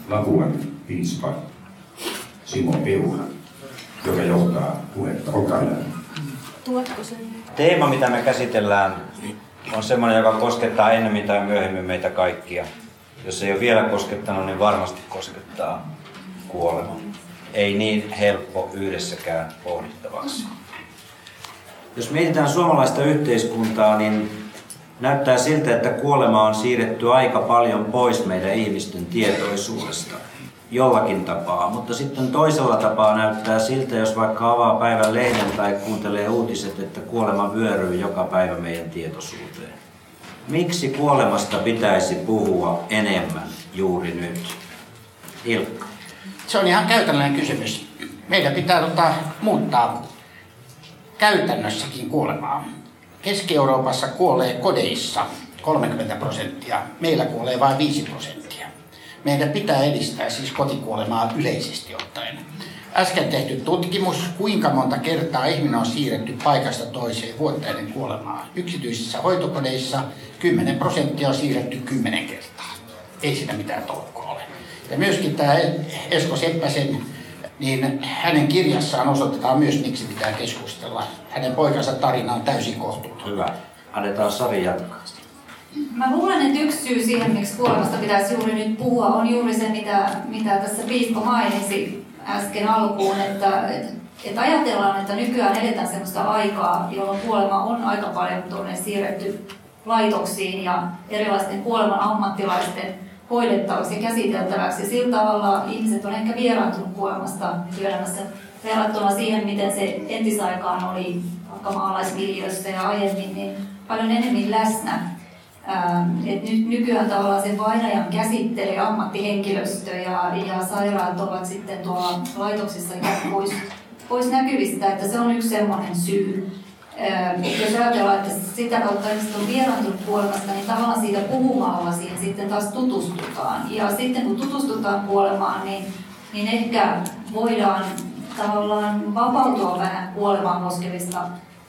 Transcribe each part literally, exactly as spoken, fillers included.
Lapuan piispa Simo Peura, joka johtaa puhetta. Olkaa hyvä. Teema, mitä me käsitellään, on sellainen, joka koskettaa ennemmin tai myöhemmin meitä kaikkia. Jos ei ole vielä koskettanut, niin varmasti koskettaa kuolema. Ei niin helppo yhdessäkään pohdittavaksi. Jos mietitään suomalaista yhteiskuntaa, niin näyttää siltä, että kuolema on siirretty aika paljon pois meidän ihmisten tietoisuudesta. Jollakin tapaa, mutta sitten toisella tapaa näyttää siltä, jos vaikka avaa päivän lehden tai kuuntelee uutiset, että kuolema vyöryy joka päivä meidän tietoisuuteen. Miksi kuolemasta pitäisi puhua enemmän juuri nyt? Ilkka. Se on ihan käytännöllinen kysymys. Meidän pitää tota, muuttaa käytännössäkin kuolemaa. Keski-Euroopassa kuolee kodeissa kolmekymmentä prosenttia, meillä kuolee vain viisi prosenttia. Meidän pitää edistää siis kotikuolemaa yleisesti ottaen. Äsken tehty tutkimus, kuinka monta kertaa ihminen on siirretty paikasta toiseen vuotta ennen kuolemaa. Yksityisissä hoitokodeissa kymmenen prosenttia on siirretty kymmenen kertaa. Ei siinä mitään tolkkua ole. Ja myöskin tämä Esko Seppäsen, niin hänen kirjassaan osoitetaan myös, miksi pitää keskustella. Hänen poikansa tarina on täysin kohtuuton. Hyvä. Annetaan Sari jatkaa. Mä luulen, että yksi syy siihen, miksi kuolemasta pitäisi juuri nyt puhua, on juuri se, mitä, mitä tässä piispa mainitsi äsken alkuun, että, että, että ajatellaan, että nykyään eletään sellaista aikaa, jolloin kuolema on aika paljon tuonne siirretty laitoksiin ja erilaisten kuoleman ammattilaisten hoidettavaksi ja käsiteltäväksi. Ja sillä tavalla ihmiset on ehkä vieraantunut kuolemasta työelämässä verrattuna siihen, miten se entisaikaan oli vaikka maalaisviljelyssä ja aiemmin niin paljon enemmän läsnä. Et nyt, nykyään tavallaan sen vainajan käsittelee ammattihenkilöstö ja, ja sairaat ovat sitten tuolla laitoksissa pois, pois näkyvistä, että se on yksi semmoinen syy. Jos ajatellaan, että sitä kautta ihmiset on vieraantunut kuolemasta, niin tavallaan siitä puhumalla siihen sitten taas tutustutaan. Ja sitten kun tutustutaan kuolemaan, niin, niin ehkä voidaan tavallaan vapautua vähän kuolemaan koskevista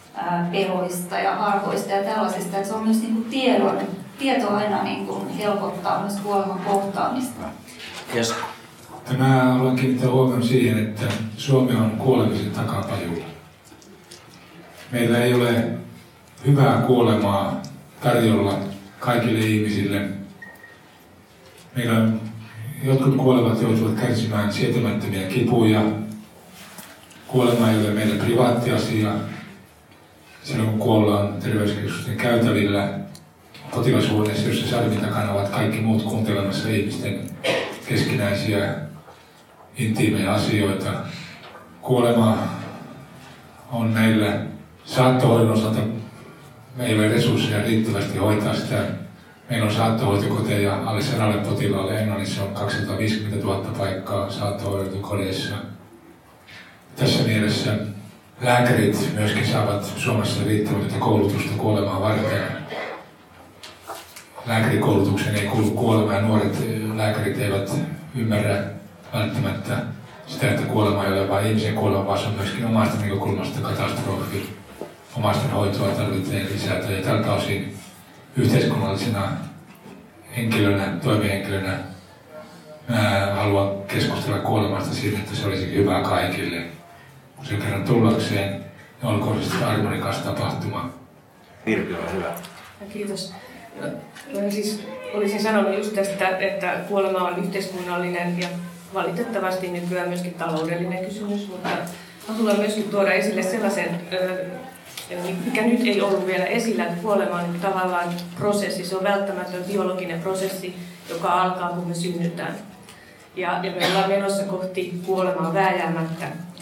peloista ja arvoista ja tällaisista. Että se on myös niin kuin tiedon, tieto aina niin kuin helpottaa myös kuoleman kohtaamista. Yes. Mä haluan kiinnittää huomioon siihen, että Suomi on kuolemisen takapajulla. Meillä ei ole hyvää kuolemaa tarjolla kaikille ihmisille. Meillä on, jotkut kuolevat joutuvat kärsimään sietämättömiä kipuja. Kuolema ei ole meille privaattiasia. Silloin kun kuollaan terveyskeskusten käytävillä, potilashuoneessa, jossa sarvin takana ovat kaikki muut kuuntelemassa ihmisten keskinäisiä intiimejä asioita. Kuolema on meillä saattohoidon osalta, meillä ei ole resursseja riittävästi hoitaa sitä. Meillä on saattohoitokoteja alle sadalle potilaalle. Englannissa on kaksisataaviisikymmentätuhatta paikkaa saattohoitokodeissa. Tässä mielessä lääkärit myöskin saavat Suomessa riittämätöntä koulutusta kuolemaa varten. Lääkärikoulutukseen ei kuulu kuolema ja nuoret lääkärit eivät ymmärrä välttämättä sitä, että kuolema ei ole vain ihmisen kuolema, vaan se on myöskin omasta näkökulmasta katastrofi. Omaisten hoitoa tarvitsee lisätä ja tältä osin yhteiskunnallisena henkilönä, toimihenkilönä mä haluan keskustella kuolemasta siitä, että se olisi hyvä kaikille. Kun se kerran tullakseen, niin olkoon se sitten harmonikas tapahtuma. Virpi, ole hyvä. Kiitos. No, siis olisin sanonut just tästä, että kuolema on yhteiskunnallinen ja valitettavasti nykyään myöskin taloudellinen kysymys, mutta haluan myöskin tuoda esille sellaisen, mikä nyt ei ollut vielä esillä, että kuolema on tavallaan prosessi, se on välttämätön biologinen prosessi, joka alkaa kun me synnytään. Ja, ja me ollaan menossa kohti kuolemaa vääjäämättä.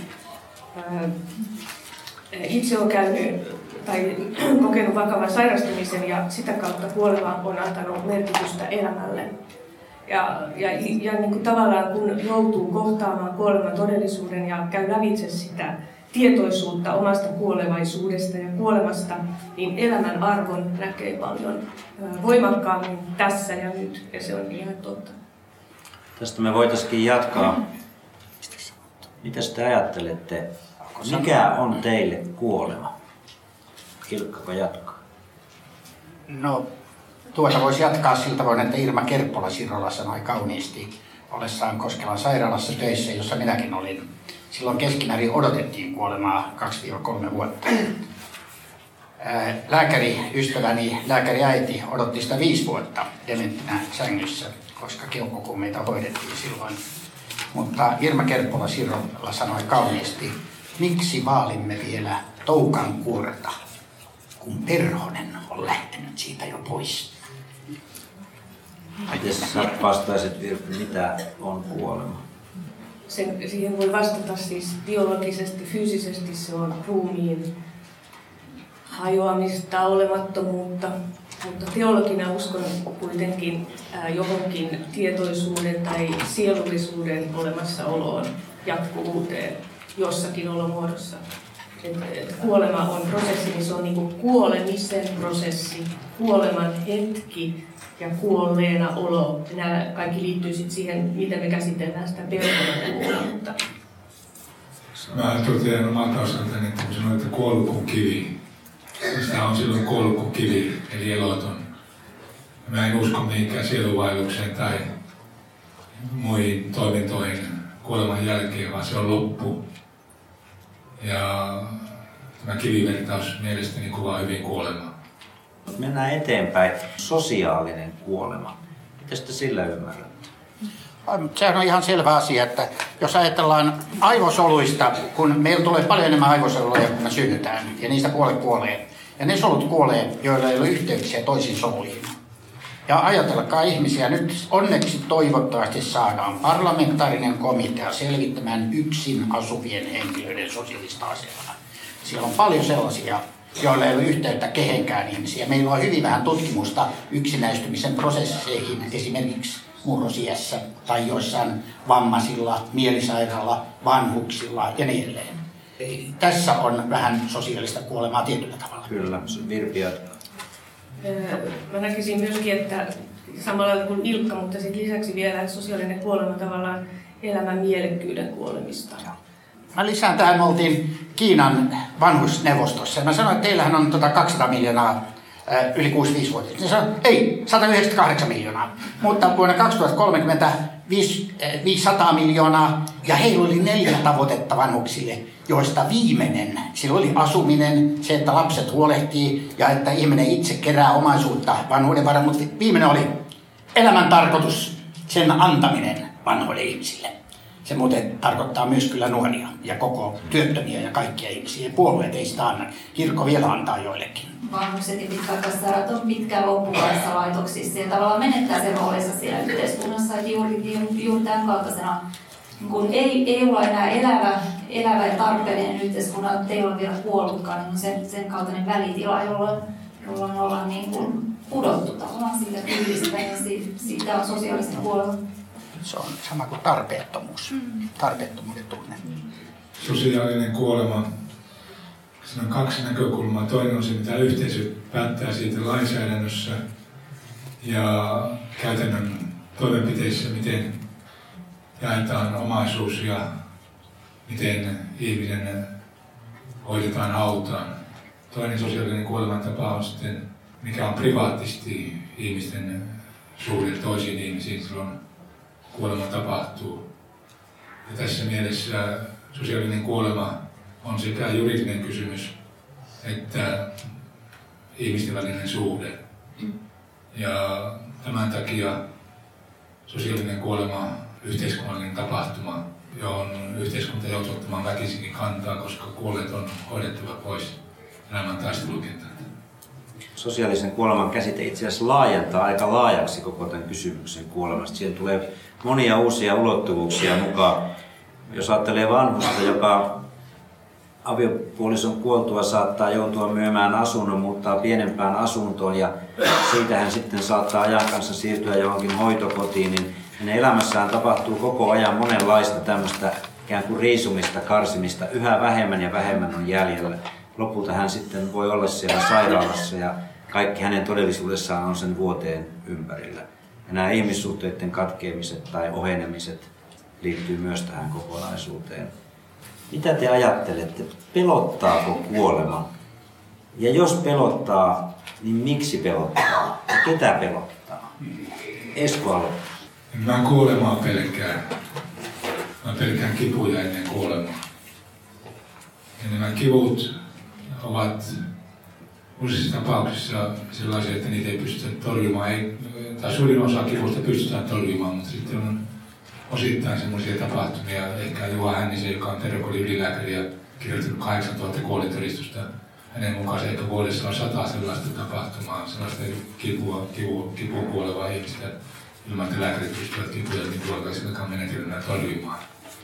Itse olen käynyt tai kokenut vakavan sairastumisen ja sitä kautta kuolema on antanut merkitystä elämälle. Ja, ja, ja niin kuin tavallaan kun joutuu kohtaamaan kuoleman todellisuuden ja käy lävitse sitä tietoisuutta omasta kuolevaisuudesta ja kuolemasta, niin elämän arvon näkee paljon voimakkaammin tässä ja nyt, ja se on ihan totta. Tästä me voitaisiin jatkaa. Mitä te ajattelette? Mikä on teille kuolema? Ilkkako jatkaa? No, tuota voisi jatkaa sillä tavoin, että Irma Kerppola Sirrola sanoi kauniisti. ollessaan Koskelan sairaalassa töissä, jossa minäkin olin. Silloin keskimäärin odotettiin kuolemaa kaksi kolme vuotta. Lääkäriystäväni, lääkäriäiti, odotti sitä viisi vuotta dementtinä sängyssä, koska keuhkokuumeita hoidettiin silloin. Mutta Irma Kerppola Sirrolla sanoi kauniisti, miksi vaalimme vielä toukan kuorta, kun Perhonen on lähtenyt siitä jo pois. Miten sä vastaisit, Virpi, mitä on kuolema? Sen, siihen voi vastata siis biologisesti, fyysisesti se on ruumiin hajoamista, olemattomuutta, mutta teologina uskon kuitenkin ää, johonkin tietoisuuden tai sielullisuuden olemassaoloon, jatkuvuuteen jossakin olomuodossa. Et, et kuolema on prosessi, niin se on niinku kuolemisen prosessi, kuoleman hetki ja kuolleena olo. Nämä kaikki liittyy sit siihen, miten me käsitellään sitä persoonallisuutta. Mä totean omalta osaltani, että kun sanoin, että kuollut kuin kivi, sitä on silloin kuollut kuin kivi, eli eloton. Mä en usko mihinkään sielunvaellukseen tai muihin toimintoihin kuoleman jälkeen, vaan se on loppu. Ja tämä kivivertaus mielestäni kuvaa hyvin kuolemaa. Mennään eteenpäin. Sosiaalinen kuolema. Mitä te sillä ymmärrätte? Sehän on ihan selvä asia, että jos ajatellaan aivosoluista, kun meillä tulee paljon enemmän aivosoluja, kun me synnytään, ja niistä puolet kuolee. Ja ne solut kuolee, joilla ei ole yhteyksiä toisiin soluihin. Ja ajatelkaa ihmisiä, nyt onneksi toivottavasti saadaan parlamentaarinen komitea selvittämään yksin asuvien henkilöiden sosiaalista asemaa. Siellä on paljon sellaisia, joilla ei ole yhteyttä kehenkään ihmisiä. Meillä on hyvin vähän tutkimusta yksinäistymisen prosesseihin, esimerkiksi murrosiässä tai joissain vammaisilla, mielisairailla, vanhuksilla ja niin edelleen. Tässä on vähän sosiaalista kuolemaa tietyllä tavalla. Kyllä, Virpi jatkaa. Mä näkisin myöskin, että samalla kuin Ilkka, mutta sitten lisäksi vielä sosiaalinen kuolema tavallaan elämän mielekkyyden kuolemista. Mä lisään tähän, me oltiin Kiinan vanhusneuvostossa ja mä sanoin, että teillähän on tota kaksisataa miljoonaa ää, yli kuusikymmentäviisi-vuotiaita. Ne sanoi, ei, sata yhdeksänkymmentäkahdeksan miljoonaa, mutta vuonna kaksituhattakolmekymmentä viisisataa miljoonaa ja heillä oli neljä tavoitetta vanhuksille, joista viimeinen, sillä oli asuminen, se, että lapset huolehtii ja että ihminen itse kerää omaisuutta vanhuuden varaan, mutta viimeinen oli elämän tarkoitus, sen antaminen vanhoille ihmisille. Se muuten tarkoittaa myös kyllä nuoria ja koko työttömiä ja kaikkia ihmisiä. Puolueet ei sitä anna. Kirkko vielä antaa joillekin. Vanhukset ja pitkäaikaissairaat on pitkään loppuvaisessa laitoksissa ja tavallaan menettää sen roolinsa siellä yhteiskunnassa. Että juuri, juuri, juuri tämän kaltaisena, kun ei, ei olla enää elävä, elävä ja tarpeellinen yhteiskunnan, että ei ole vielä kuollutkaan, niin on sen, sen kaltainen välitila, jolloin, jolloin ollaan niin kuin pudottu tavallaan siitä kyydistä ja siitä, siitä on sosiaalista kuolema. Se on sama kuin tarpeettomuus, tarpeettomuuden tunne. Sosiaalinen kuolema. Siinä on kaksi näkökulmaa. Toinen on se, mitä yhteisö päättää siitä lainsäädännössä ja käytännön toimenpiteissä, miten jaetaan omaisuus ja miten ihminen hoidetaan hautaan. Toinen sosiaalinen kuolemantapa on sitten, mikä on privaattisti ihmisten suhde toisiin ihmisiin silloin kuolema tapahtuu. Ja tässä mielessä sosiaalinen kuolema on sekä juridinen kysymys että ihmisten välinen suhde. Ja tämän takia sosiaalinen kuolema on yhteiskunnallinen tapahtuma, johon yhteiskunta joutuu ottamaan väkisinkin kantaa, koska kuolleet on hoidettava pois elämän taistelukentältä. Sosiaalisen kuoleman käsite itse asiassa laajentaa aika laajaksi koko tämän kysymyksen kuolemasta. Siihen tulee monia uusia ulottuvuuksia mukaan. Jos ajattelee vanhusta, joka aviopuolison kuoltua saattaa joutua myymään asunnon, muuttaa pienempään asuntoon ja siitä hän sitten saattaa ajan kanssa siirtyä johonkin hoitokotiin, niin hänen elämässään tapahtuu koko ajan monenlaista tämmöistä ikään kuin riisumista, karsimista, yhä vähemmän ja vähemmän on jäljellä. Lopulta hän sitten voi olla siellä sairaalassa ja kaikki hänen todellisuudessaan on sen vuoteen ympärillä. Ja nämä ihmissuhteiden katkeamiset tai ohenemiset liittyy myös tähän kokonaisuuteen. Mitä te ajattelette? Pelottaako kuolema? Ja jos pelottaa, niin miksi pelottaa? Ja ketä pelottaa? Esko aloittaa. Mä kuolemaa pelkään. Mä pelkään kipuja ennen kuolemaa. Ja nämä kivut ovat useissa tapauksissa sellaisia, että niitä ei pystytä torjumaan. Ei, tai suurin osa kivusta pystytään torjumaan, mutta sitten on osittain semmoisia tapahtumia. Ehkä Juha Hännisen, joka on terveydenhuollon ylilääkäri ja kirjoittanut kahdeksantuhatta kuolintodistusta. Hänen mukaan se ehkä vuodessa on sata sellaista tapahtumaa, sellaista kipua, kipua, kipua kuolevaa ihmistä. Ilman, että lääkärit pystyvät kipuja niin tuollaisillakaan menetelmillä torjumaan.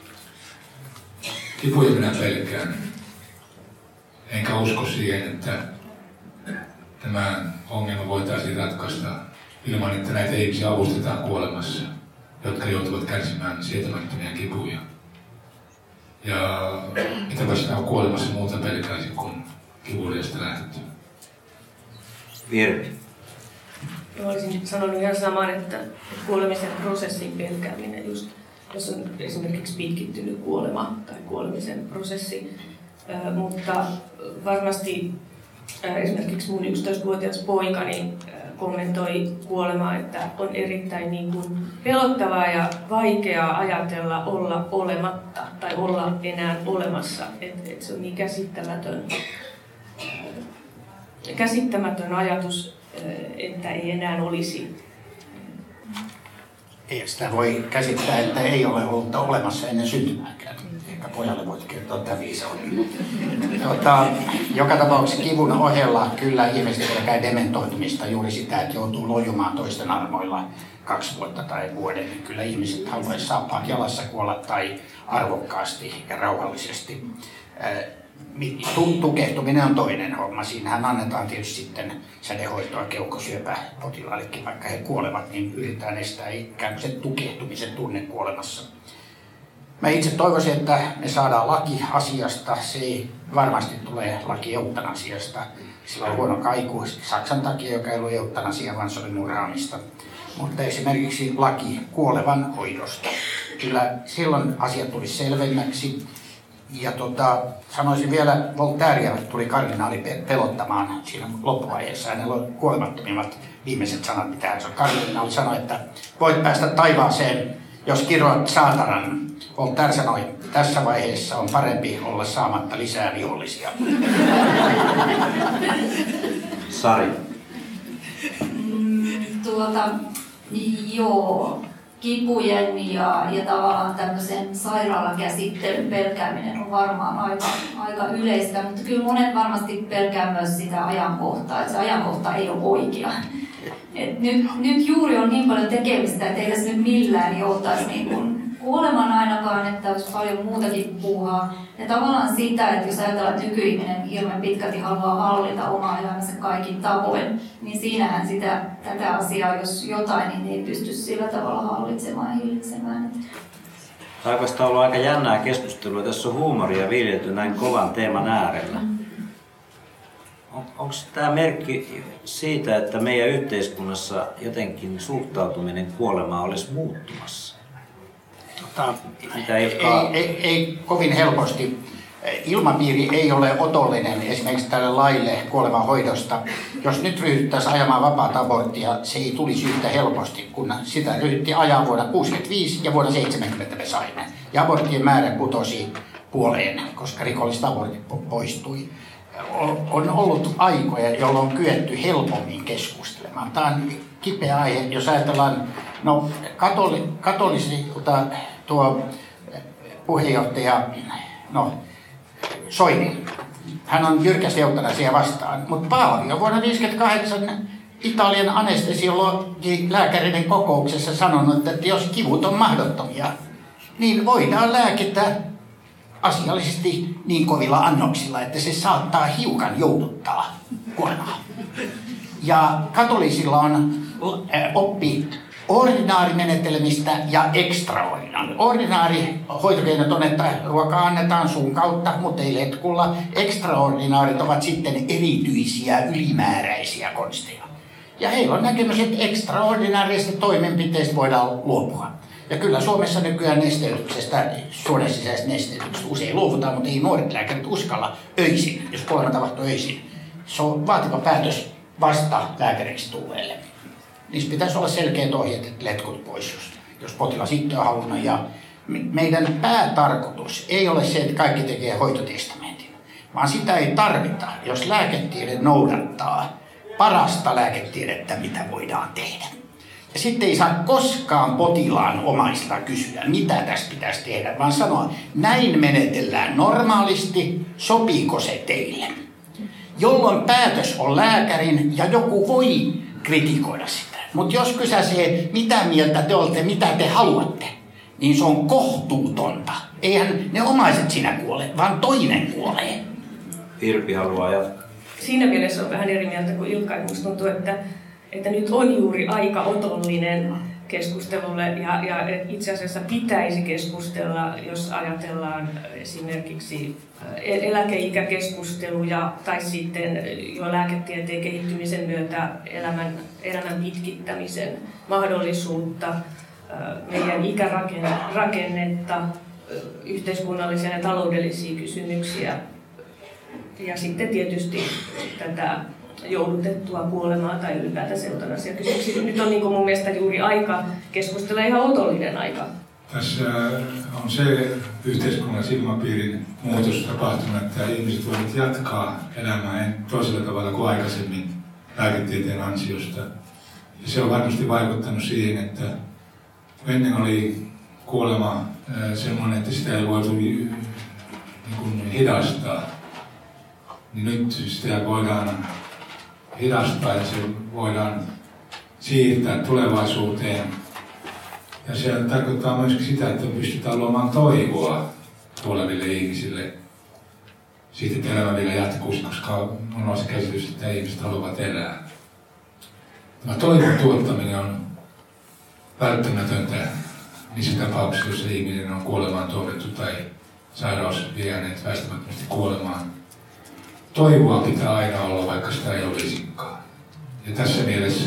Kipuja minä pelkään. Enkä usko siihen, että tämä ongelma voitaisiin ratkaista ilman, että näitä ihmisiä avustetaan kuolemassa, jotka joutuvat kärsimään sietämättömiä kipuja. Ja mitäpä sitä on kuolemassa muuta pelkäisin kuin kivuliasta lähdetty. Virpi. Mä olisin sanonut ihan saman, että kuolemisen prosessin pelkääminen, just, jos on esimerkiksi pitkittynyt kuolema tai kuolemisen prosessi, äh, mutta varmasti äh, esimerkiksi mun yksitoistavuotias poikani äh, kommentoi kuolemaa, että on erittäin niin kuin pelottavaa ja vaikeaa ajatella olla olematta tai olla enää olemassa, että et se on niin käsittämätön, äh, käsittämätön ajatus, että ei enää olisi. Ei sitä voi käsittää, että ei ole ollut olemassa ennen syntymääkään. Ehkä pojalle voit kertoa tämän viisauden. Tuota, joka tapauksessa kivun ohella kyllä ihmiset pelkää dementoitumista juuri sitä, että joutuu lojumaan toisten armoilla kaksi vuotta tai vuoden. Kyllä ihmiset haluaisivat saappaat jalassa kuolla tai arvokkaasti ja rauhallisesti. Tukehtuminen on toinen homma. Siinähän annetaan tietysti sitten sädehoitoa keuhkosyöpäpotilaillekin, vaikka he kuolevat, niin yritetään estää ikään kuin sen tukehtumisen tunne kuolemassa. Mä itse toivoisin, että me saadaan laki asiasta. Se ei varmasti tule laki eutanasiasta. Sillä on huono kaiku Saksan takia, joka ei ollut eutanasia, vaan se oli murhaamista. Mutta esimerkiksi laki kuolevan hoidosta. Kyllä silloin asiat tuli selvemmäksi. Ja tota, sanoisin vielä, Voltairea tuli kardinaali pelottamaan siinä loppuvaiheessa. Hänellä on kuolemattomimmat viimeiset sanat, mitä hän sanoi. Kardinaali sanoi, että voit päästä taivaaseen, jos kiroat saatanan. Voltaire sanoi, tässä vaiheessa on parempi olla saamatta lisää vihollisia. Sari. Mm, tuota, joo. Kipujen ja, ja tavallaan tämmöisen sairaalakäsittelyn pelkääminen on varmaan aika, aika yleistä, mutta kyllä monet varmasti pelkää myös sitä ajankohtaa, että se ajankohta ei ole oikea. Et nyt, nyt juuri on niin paljon tekemistä, että ei tässä nyt millään joutaisi niin kuin kuolemaan ainakaan, että olisi paljon muutakin puuhaa. Ja tavallaan sitä, että jos ajatellaan, että nykyihminen hirveän pitkälti haluaa hallita omaa elämänsä kaikin tavoin, niin siinähän sitä, tätä asiaa, jos jotain, niin ei pysty sillä tavalla hallitsemaan ja hillitsemään. Taivasta on ollut aika jännää keskustelua. Tässä on huumoria viljelty näin kovan teeman äärellä. On, onko tämä merkki siitä, että meidän yhteiskunnassa jotenkin suhtautuminen kuolemaan olisi muuttumassa? Tota, ei, ei, ei kovin helposti. Ilmapiiri ei ole otollinen esimerkiksi tälle laille kuoleman hoidosta. Jos nyt ryhdyttäisiin ajamaan vapaata aborttia, se ei tulisi yhtä helposti, kun sitä ryhdyttiin ajaa vuonna kuusikymmentäviisi ja vuonna seitsemänkymmentä me saimme. Ja aborttien määrä putosi puoleen, koska rikolliset abortit poistui. On ollut aikoja, jolloin on kyetty helpommin keskustelemaan. Tämä on kipeä aihe, jos ajatellaan, no katoli, katolisilta tuo puheenjohtaja, no Soini, hän on jyrkästi eutanasia vastaan, mutta Paavi on vuonna tuhatyhdeksänsataaviisikymmentäkahdeksan Italian anestesiologi lääkäreiden kokouksessa sanonut, että jos kivut on mahdottomia, niin voidaan lääkitä asiallisesti niin kovilla annoksilla, että se saattaa hiukan jouduttaa kuolemaa. Ja katolisilla on oppi ordinaarimenetelmistä ja extraordinaari. Ordinaari hoitokeinot on, että ruokaa annetaan suun kautta, mutta ei letkulla. Extraordinaarit ovat sitten erityisiä ylimääräisiä konsteja. Ja heillä on näkemys, että extraordinaarisista toimenpiteistä voidaan luopua. Ja kyllä Suomessa nykyään nesteytyksestä, suonen sisäisestä nesteytyksestä usein luovutaan, mutta ei nuoret lääkärit uskalla öisin, jos kuolema tapahtuu öisin. Se on vaativa päätös vasta lääkäriksi tulleelle. Niissä pitäisi olla selkeät ohjeet, että letkut pois, jos, jos potilas itse on halunnut. Ja meidän päätarkoitus ei ole se, että kaikki tekee hoitotestamentin, vaan sitä ei tarvita, jos lääketiede noudattaa parasta lääketiedettä, mitä voidaan tehdä. Ja sitten ei saa koskaan potilaan omaista kysyä, mitä tässä pitäisi tehdä, vaan sanoa, näin menetellään normaalisti, sopiiko se teille? Jolloin päätös on lääkärin ja joku voi kritikoida sitä. Mutta jos kysäsee, mitä mieltä te olette, mitä te haluatte, niin se on kohtuutonta. Eihän ne omaiset sinä kuole, vaan toinen kuolee. Virpi haluaa jatkaa. Siinä mielessä on vähän eri mieltä kuin Ilkka. Minusta tuntuu, että, että nyt on juuri aika otollinen keskustelulle ja, ja itse asiassa pitäisi keskustella, jos ajatellaan esimerkiksi eläkeikäkeskusteluja tai sitten jo lääketieteen kehittymisen myötä elämän, elämän pitkittämisen mahdollisuutta, meidän ikärakennetta, yhteiskunnallisia ja taloudellisia kysymyksiä ja sitten tietysti tätä joudutettua kuolemaa tai ylipäätänsä eutanasiakysymyksiä. Nyt on niin kuin mun mielestä juuri aika keskustella, ihan otollinen aika. Tässä on se yhteiskunnan silmapiirin muutos tapahtunut, että ihmiset voivat jatkaa elämää toisella tavalla kuin aikaisemmin lääketieteen ansiosta. Ja se on varmasti vaikuttanut siihen, että ennen oli kuolema semmoinen, että sitä ei voitu niin kuin hidastaa. Niin nyt sitä voidaan hidastaa ja se voidaan siirtää tulevaisuuteen. Ja se tarkoittaa myöskin sitä, että pystytään luomaan toivoa kuoleville ihmisille siitä, että elämä vielä jatkuisi, koska on se käsitys, että ihmiset haluavat elää. Tämä toivon tuottaminen on välttämätöntä niissä tapauksissa, joissa ihminen on kuolemaan tuomittu tai sairaus vie hänet väistämättömästi kuolemaan. Toivoa pitää aina olla, vaikka sitä ei olisikaan. Ja tässä mielessä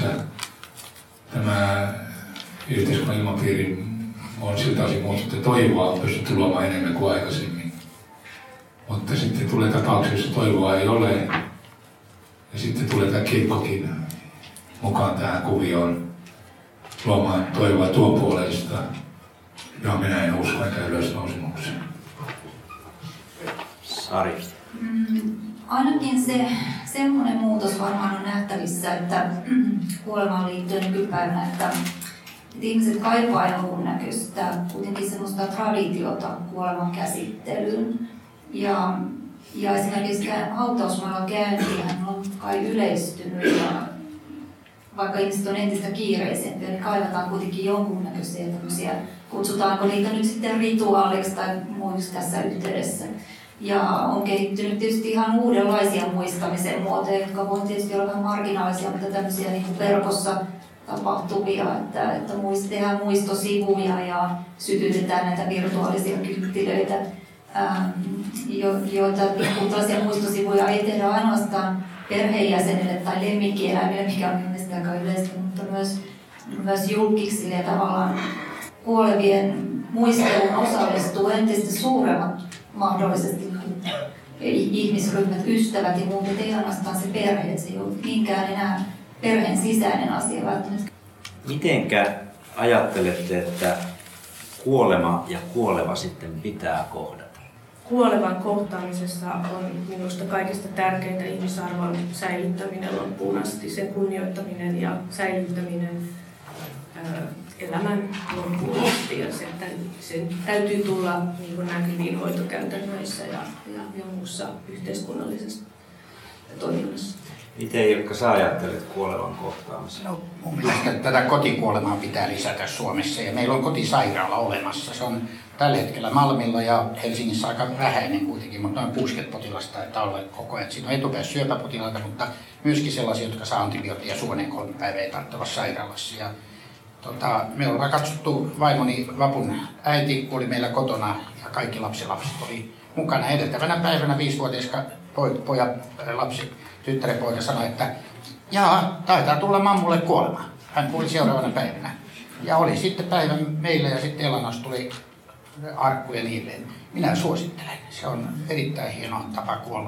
tämä yhteiskunnan ilmapiiri on siltä osin muuttunut, että toivoa on pystytty luomaan enemmän kuin aikaisemmin. Mutta sitten tulee tapauksia, jossa toivoa ei ole. Ja sitten tulee tämä kirkkokin mukaan tähän kuvioon luomaan toivoa tuon puolesta, johon minä en usko enkä ylösnousemukseen. Sari. Mm, ainakin se semmoinen muutos varmaan on nähtävissä, että kuolemaan liittyen nykypäivänä, että, että ihmiset kaipaa jonkunnäköistä kuitenkin semmoista traditiota kuoleman käsittelyyn. Ja, ja esimerkiksi hautausmaalla käyntihän on kai yleistynyt ja vaikka ihmiset on entistä kiireisempiä, niin kaivataan kuitenkin jonkunnäköisiä tämmöisiä, kutsutaanko niitä nyt sitten rituaaliksi tai muiksi tässä yhteydessä. Ja on kehittynyt tietysti ihan uudenlaisia muistamisen muotoja, jotka voi tietysti olla vähän marginaalisia, mutta tämmöisiä niin kuin verkossa tapahtuvia, että, että muist, tehdään muistosivuja ja sytytetään näitä virtuaalisia kynttilöitä, ähm, jo, joita niin tällaisia muistosivuja ei tehdä ainoastaan perheenjäsenille tai lemmikkieläimille, mikä on mielestäni aika yleistä, mutta myös, myös julkiksille ja tavallaan kuolevien muisteluun osallistuu entistä suuremmat mahdollisesti ihmisryhmät, ystävät ja muut, ei ainoastaan se perhe, että se ei ole niinkään enää perheen sisäinen asia välttämättä. Mitenkä ajattelette, että kuolema ja kuoleva sitten pitää kohdata? Kuolevan kohtaamisessa on minusta kaikista tärkeintä ihmisarvon säilyttäminen loppuun asti, sen kunnioittaminen ja säilyttäminen elämän loppuun asti. Ja sen, sen täytyy tulla niin kuin näkyviin hoitokäytännöissä ja, ja, ja muussa yhteiskunnallisessa toiminnassa. Miten Ilkka, sä ajattelet kuolevan kohtaamisen? No, mun mielestä tätä kotikuolemaa pitää lisätä Suomessa ja meillä on kotisairaala olemassa. Se on tällä hetkellä Malmilla ja Helsingissä aika vähäinen kuitenkin, mutta noin kuusikymmentä potilasta taitaa olla koko ajan. Siinä on etupäässä syöpäpotilaita, mutta myöskin sellaisia, jotka saa antibioottia suoneen kolme päivää ei tarvitse olla sairaalassa. Ja, tota, me ollaan katsottu, vaimoni Vapun äiti oli meillä kotona ja kaikki lapsilapset oli mukana. Edeltävänä päivänä viisivuotias pojat, lapsi, tyttären poika sanoi, että jaa, taitaa tulla mammulle kuolema. Hän kuuli seuraavana päivänä. Ja oli sitten päivän meillä ja sitten Elanos tuli arkkuja niille. Minä suosittelen. Se on erittäin hieno tapa kuolla.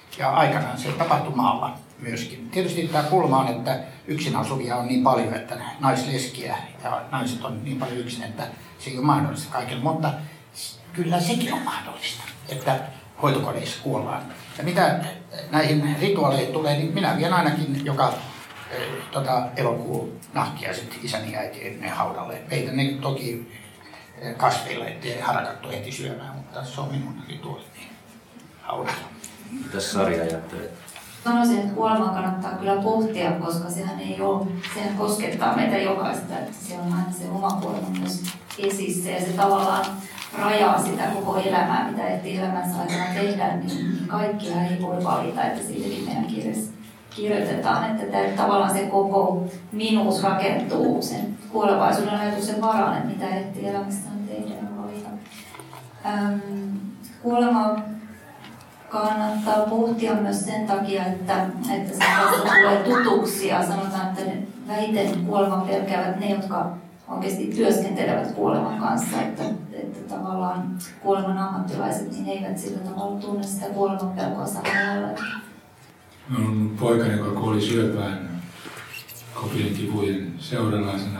Ja aikanaan se tapahtui maalla myöskin. Tietysti tämä kulma on, että yksin asuvia on niin paljon, että naisleskiä ja naiset on niin paljon yksin, että se ei ole mahdollista kaikille. Mutta kyllä sekin on mahdollista, että hoitokodeissa kuollaan. Ja mitä näihin rituaaleihin tulee, niin minä vien ainakin joka eh, tota, elokuun nahkiaiset isäni ja äitien haudalle. Meitä ne toki kasveilla, ettei harakattu heti syömään, mutta se on minun rituaalini haudalla. Mitäs Sari ajattelet? Sanoisin, että kuolemaa kannattaa kyllä pohtia, koska sehän ei ole, sehän koskettaa meitä jokaista, että se on aina se oma kuolema myös esissä ja se tavallaan rajaa sitä koko elämää, mitä ehtii elämänsä aikana tehdä, niin kaikkia ei voi valita, että siitäkin meidän kirjassa kirjoitetaan, että tämä, tavallaan se koko minuus rakentuu sen kuolevaisuuden ajatuksen varaan, että mitä ehtii elämässään tehdä ja valita. Ähm, kuolema kannattaa pohtia myös sen takia, että, että se tulee tutuksi ja sanotaan, että vähiten kuoleman pelkäävät ne, jotka oikeasti työskentelevät kuoleman kanssa, että, että tavallaan kuoleman ammattilaiset niin eivät sillä tavalla tunne sitä kuoleman pelkoa samalla. Minun poikani, joka kuoli syöpään kovien kivujen seuralaisena,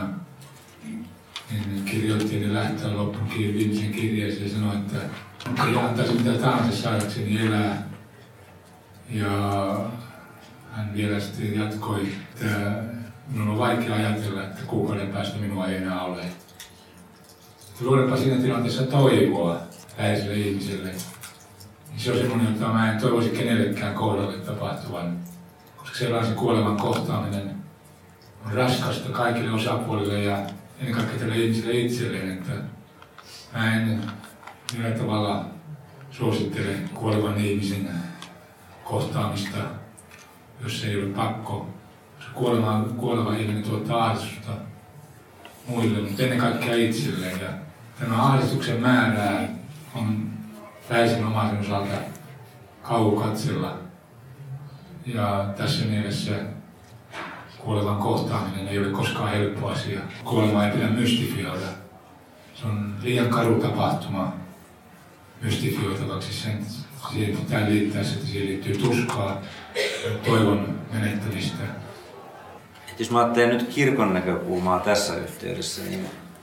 niin kirjoitti ne lähtöön loppuun viimeisen kirjeeseen ja sanoi, että ei antaisi mitä tahansa saadakseni elää. Ja hän vielä sitten jatkoi, että minun on vaikea ajatella, että kuukauden päästä minua ei enää ole. Luodepa siinä tilanteessa toivoa läheiselle ihmiselle. Se on semmoinen, jota mä en toivoisi kenellekään kohdalle tapahtuvan, koska sellaisen kuoleman kohtaaminen on raskasta kaikille osapuolille ja ennen kaikkea tälle ihmiselle itselleen, että mä en millä tavalla suosittele kuolevan ihmisen kohtaamista, jos se ei ole pakko. Kuolema, kuoleva ihminen tuottaa ahdistusta muille, mutta ennen kaikkea itselleen. Ja tämä ahdistuksen määrää on läheisen omaisen osalta kauhukatsella. Ja tässä mielessä kuolevan kohtaaminen ei ole koskaan helppo asia. Kuolema ei pidä mystifioida. Se on liian karu tapahtuma mystifioitavaksi. Sen, siihen pitää liittää, että siihen liittyy tuskaa ja toivon menettämistä. Jos mä ajattelen nyt kirkon näkökulmaa tässä yhteydessä, niin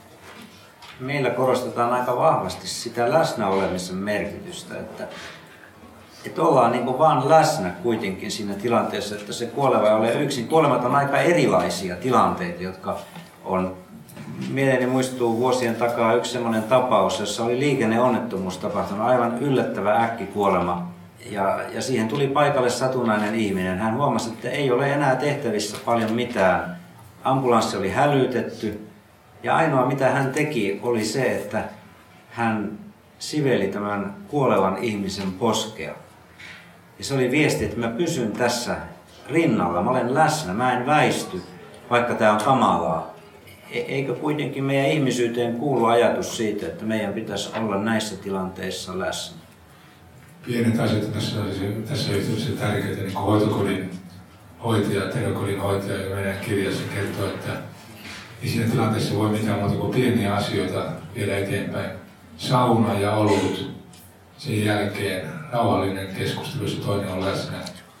meillä korostetaan aika vahvasti sitä läsnäolemisen merkitystä, että, että ollaan niin kuin vaan läsnä kuitenkin siinä tilanteessa, että se kuoleva ei ole yksin. Kuolemat on aika erilaisia tilanteita, jotka on, mieleeni muistuu vuosien takaa yksi semmoinen tapaus, jossa oli liikenneonnettomuus tapahtunut, aivan yllättävä äkkikuolema. Ja, ja siihen tuli paikalle satunnainen ihminen. Hän huomasi, että ei ole enää tehtävissä paljon mitään. Ambulanssi oli hälytetty. Ja ainoa mitä hän teki oli se, että hän siveli tämän kuolevan ihmisen poskea. Ja se oli viesti, että mä pysyn tässä rinnalla, mä olen läsnä, mä en väisty, vaikka tää on kamalaa. Eikö kuitenkin meidän ihmisyyteen kuulu ajatus siitä, että meidän pitäisi olla näissä tilanteissa läsnä? Pienet asiat tässä, tässä yhteydessä tärkeitä, niin kuin hoitokodin hoitaja, tervekodin hoitaja ja meidän kirjassa kertoo, että ei siinä tilanteessa voi mitään muuta kuin pieniä asioita viedä eteenpäin. Sauna ja olut, sen jälkeen rauhallinen keskustelu, jossa toinen on läsnä,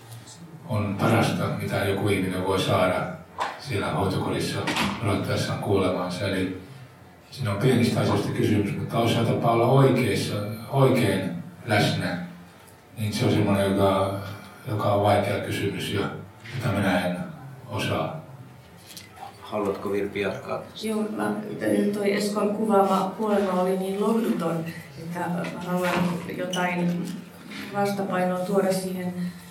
on parasta, mitä joku ihminen voi saada siellä hoitokodissa odottaessaan kuolemaansa. Eli siinä on pienistä asioista kysymys, mutta osaa tapaa olla oikeissa, oikein läsnä, niin se on semmoinen, joka, joka on vaikea kysymys ja jota minä en osaa. Haluatko Virpi jatkaa? Joo, mä, toi Eskon kuvaama kuolema oli niin lohduton, että haluan jotain vastapainoa tuoda siihen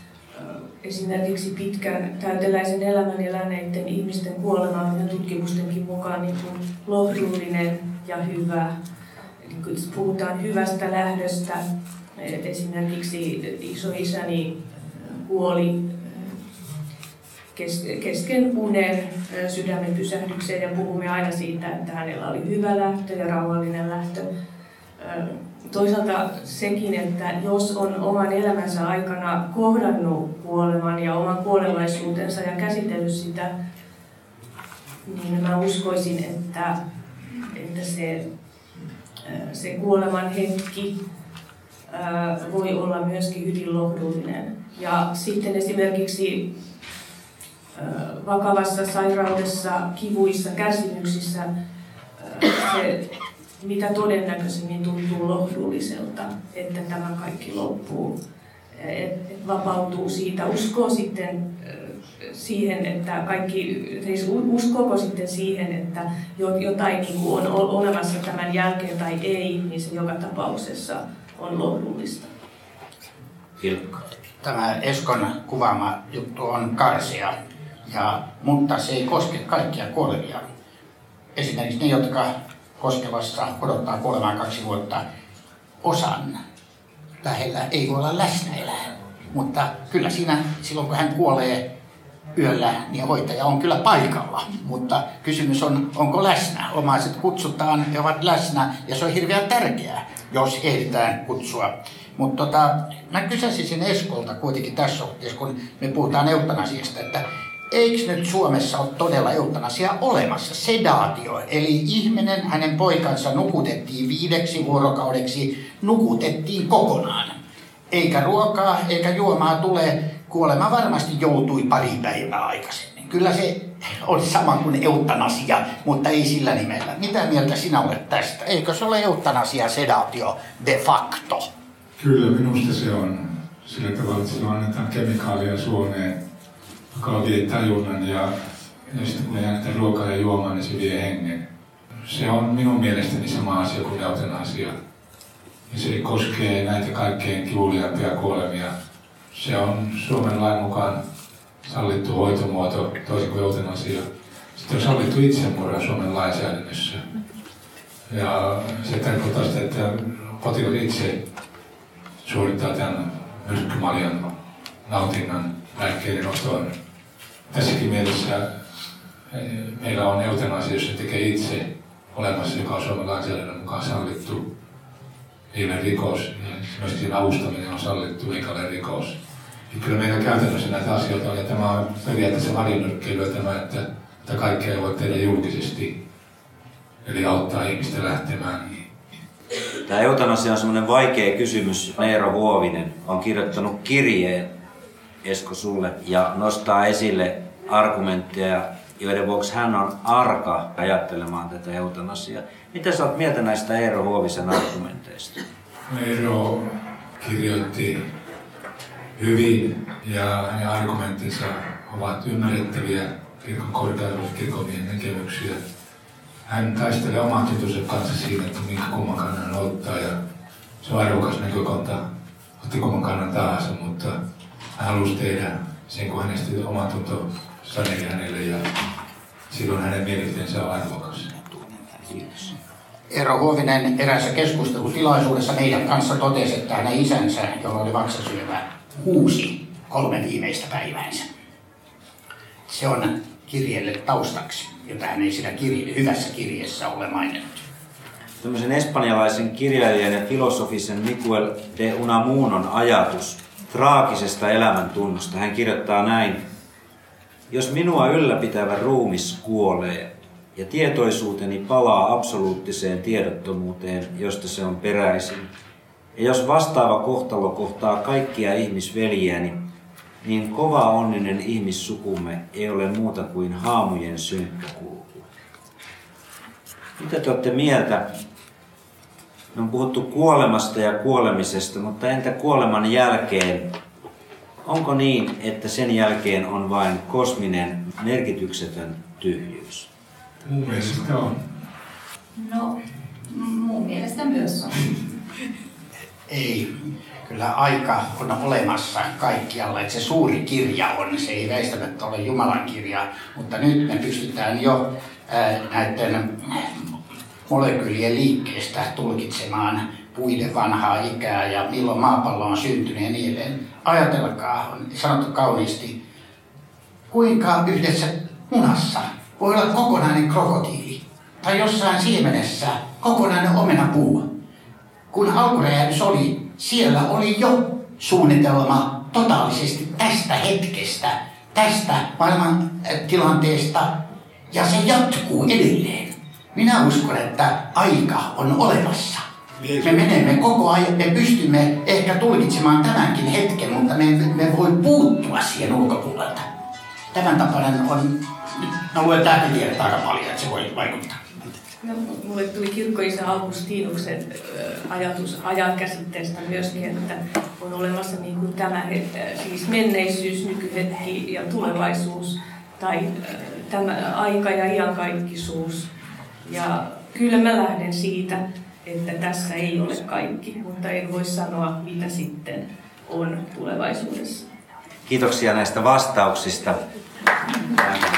esimerkiksi pitkän täyteläisen elämän eläneiden ihmisten kuolemaan, mitä tutkimustenkin mukaan niin kuin lohdullinen ja hyvä. Eli puhutaan hyvästä lähdöstä. Esimerkiksi isoisäni kuoli kesken unen sydämen pysähdykseen ja puhumme aina siitä, että hänellä oli hyvä lähtö ja rauhallinen lähtö. Toisaalta sekin, että jos on oman elämänsä aikana kohdannut kuoleman ja oman kuolevaisuutensa ja käsitellyt sitä, niin mä uskoisin, että, että se, se kuoleman hetki voi olla myöskin hyvin lohdullinen. Ja sitten esimerkiksi vakavassa sairaudessa, kivuissa, kärsimyksissä se mitä todennäköisemmin tuntuu lohdulliselta, että tämä kaikki loppuu. Et, et vapautuu siitä, uskoo sitten siihen, että kaikki, siis uskooko sitten siihen, että jotain niin kuin on olemassa tämän jälkeen tai ei, niin se joka tapauksessa on lohdullista. Hilkka. Tämä Eskon kuvaama juttu on karsea, ja, mutta se ei koske kaikkia kuolevia. Esimerkiksi ne, jotka koskevassa odottaa kuolemaan kaksi vuotta, osan lähellä ei voi olla läsnä elää. Mutta kyllä siinä, silloin kun hän kuolee yöllä, niin hoitaja on kyllä paikalla. Mutta kysymys on, onko läsnä. Omaiset kutsutaan, he ovat läsnä, ja se on hirveän tärkeää, jos ehditään kutsua. Mutta tota, mä kysäisin Eskolta kuitenkin tässä suhteessa, kun me puhutaan eutanasiasta, että eikö nyt Suomessa ole todella eutanasia olemassa? Sedaatio, eli ihminen, hänen poikansa nukutettiin viideksi vuorokaudeksi, nukutettiin kokonaan. Eikä ruokaa, eikä juomaa tule, kuolema varmasti joutui pari päivää aikaisemmin. Kyllä se on sama kuin eutanasia, mutta ei sillä nimellä. Mitä mieltä sinä olet tästä? Eikö se ole eutanasia, sedaatio de facto? Kyllä, minusta se on. Sillä tavalla, että silloin annetaan kemikaalia suoneen, joka vie tajunnan, ja, ja sitten kun ei anneta ruokaa ja juomaa, niin se vie hengen. Se on minun mielestäni sama asia kuin eutanasia. Ja se koskee näitä kaikkein kivuliaimpia kuolemia. Se on Suomen lain mukaan sallittu hoitomuoto, toisin kuin eutanasia. Sitten on sallittu itsemurha Suomen lainsäädännössä. Ja se tarkoittaa sitä, että potilas itse suorittaa tämän myrkkymaljan nautinnan lääkkeiden oton. Tässäkin mielessä meillä on eutanasia, jos se tekee itse olemassa, joka on Suomen lainsäädännön mukaan sallittu. Ei ole rikos, ja myöskin siinä avustaminen on sallittu, eikä ole rikos. Ja kyllä meillä käytännössä näitä asioita on, ja tämä on periaatteessa varjonyrkkeilyä tämä, että, että kaikkea ei voi tehdä julkisesti, eli auttaa ihmistä lähtemään. Tämä eutanasia on semmoinen vaikea kysymys. Eero Huovinen on kirjoittanut kirjeen, Esko, sulle, ja nostaa esille argumentteja, joiden vuoksi hän on arka ajattelemaan tätä eutanasiaa. Mitä sä oot mieltä näistä Eero Huovisen argumenteista? Eero kirjoitti hyvin, ja hänen argumenttinsa ovat ymmärrettäviä kirkon korkeudella kirkonmiehen näkemyksiä. Hän taistelee oman tytönsä kanssa siinä, että minkä kumman kannan hän ottaa, ja se on arvokas näkökanta, otti kumman kannan tahansa, mutta hän halusi tehdä sen, kun hänestä oman tunto saneli hänelle, ja silloin hänen mielipiteensä on arvokas. Kiitos. Eero Huovinen eräässä keskustelutilaisuudessa meidän kanssa totesi, että hänen isänsä, jolla oli vaksasyövä, huusi kolme viimeistä päiväänsä. Se on kirjeelle taustaksi, jota hän ei siinä kirje, hyvässä kirjeessä ole mainittu. Tämmöisen espanjalaisen kirjailijan ja filosofisen Miguel de Unamunon ajatus traagisesta elämäntunnosta. Hän kirjoittaa näin: jos minua ylläpitävä ruumis kuolee ja tietoisuuteni palaa absoluuttiseen tiedottomuuteen, josta se on peräisin, ja jos vastaava kohtalo kohtaa kaikkia ihmisveljiäni, niin kova onninen ihmissukumme ei ole muuta kuin haamujen synkkä kulku. Mitä te olette mieltä? Me on puhuttu kuolemasta ja kuolemisesta, mutta entä kuoleman jälkeen? Onko niin, että sen jälkeen on vain kosminen, merkityksetön tyhjyys? Mun mielestä on. No, mun mielestä myös on. Ei. Kyllä aika on olemassa kaikkialla, että se suuri kirja on, se ei väistämättä ole Jumalan kirja, mutta nyt me pystytään jo ää, näiden molekyylien liikkeestä tulkitsemaan puiden vanhaa ikää ja milloin maapallo on syntynyt ja niin edelleen. Ajatelkaa, on sanottu kauniisti, kuinka yhdessä munassa voi olla kokonainen krokotiili tai jossain siemenessä kokonainen omenapuu. Kun alkuräjähdys oli, siellä oli jo suunnitelma totaalisesti tästä hetkestä, tästä maailman tilanteesta, ja se jatkuu edelleen. Minä uskon, että aika on olemassa. Me menemme koko ajan, me pystymme ehkä tulkitsemaan tämänkin hetken, mutta me emme voi puuttua siihen ulkopuolelta. Tämän tapainen on, mä luen täältä tiedetään aika paljon, että se voi vaikuttaa. No, mulle tuli kirkkoisä Augustinuksen ajatus ajan käsitteestä myöskin, että on olemassa niin kuin tämä siis menneisyys, nykyhetki ja tulevaisuus, tai tämä aika ja iankaikkisuus. Ja kyllä mä lähden siitä, että tässä ei ole kaikki, mutta en voi sanoa, mitä sitten on tulevaisuudessa. Kiitoksia näistä vastauksista.